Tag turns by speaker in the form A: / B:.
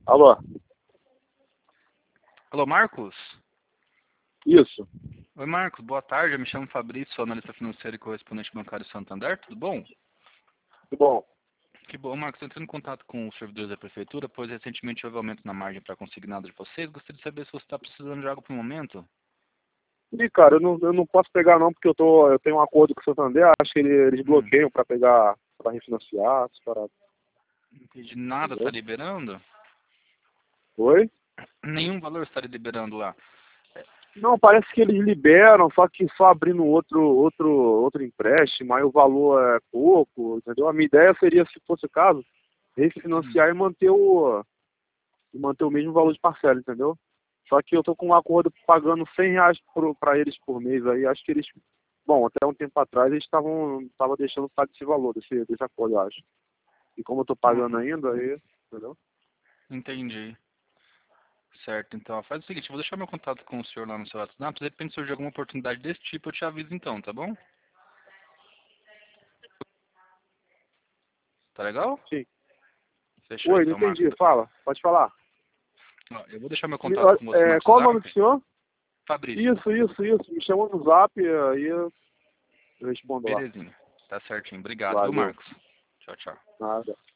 A: Alô?
B: Alô, Marcos?
A: Isso.
B: Oi, Marcos. Boa tarde. Eu me chamo Fabrício, sou analista financeiro e correspondente bancário Santander. Tudo bom?
A: Tudo bom.
B: Que bom, Marcos. Estou entrando em contato com os servidores da prefeitura, pois recentemente houve aumento na margem para consignado de vocês. Gostaria de saber se você está precisando de algo para o momento.
A: E, cara, eu não posso pegar não, porque eu tenho um acordo com o Santander, acho que eles bloqueiam para pegar, para refinanciar, para...
B: Não entendi nada. Está
A: Entendeu?
B: liberando?
A: Oi?
B: Nenhum valor está liberando lá.
A: Não, parece que eles liberam, só que só abrindo outro empréstimo, aí o valor é pouco, entendeu? A minha ideia seria, se fosse o caso, refinanciar e manter o mesmo valor de parcela, entendeu? Só que eu tô com um acordo pagando R$ 100 para eles por mês aí, acho que eles, bom, até um tempo atrás eles estavam deixando pagar esse valor desse acordo, eu acho. E como eu tô pagando
B: Uhum.
A: ainda, aí, entendeu?
B: Entendi. Certo, então faz o seguinte, eu vou deixar meu contato com o senhor lá no seu WhatsApp, se de repente surgir alguma oportunidade desse tipo, eu te aviso então, tá bom? Tá legal?
A: Sim.
B: Fechou
A: Oi, não
B: então, Marcos.
A: entendi, fala, pode falar.
B: Ó, eu vou deixar meu contato com você no
A: Qual o nome do
B: WhatsApp.
A: senhor?
B: Fabrício.
A: Isso. Me chamou no zap, aí eu respondo lá.
B: Belezinha. Tá certinho. Obrigado, viu,
A: Valeu.
B: Marcos? Tchau, tchau.
A: Nada.